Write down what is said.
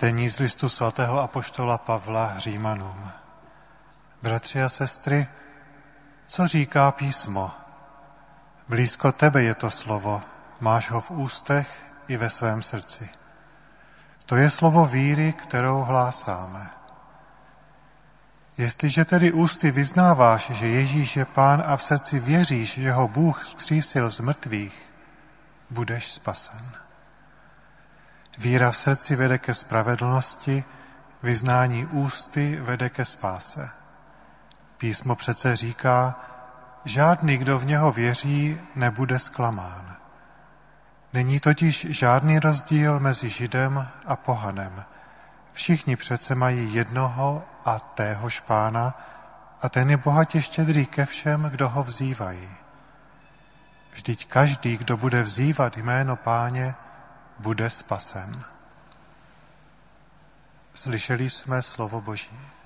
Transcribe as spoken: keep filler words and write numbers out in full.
Čtení z listu svatého apoštola Pavla Římanům. Bratři a sestry, co říká písmo? Blízko tebe je to slovo, máš ho v ústech i ve svém srdci. To je slovo víry, kterou hlásáme. Jestliže tedy ústy vyznáváš, že Ježíš je Pán a v srdci věříš, že ho Bůh vzkřísil z mrtvých, budeš spasen. Víra v srdci vede ke spravedlnosti, vyznání ústy vede ke spáse. Písmo přece říká, žádný, kdo v něho věří, nebude zklamán. Není totiž žádný rozdíl mezi Židem a pohanem. Všichni přece mají jednoho a téhož Pána a ten je bohatě štědrý ke všem, kdo ho vzývají. Vždyť každý, kdo bude vzývat jméno Páně, bude spasen. Slyšeli jsme slovo Boží.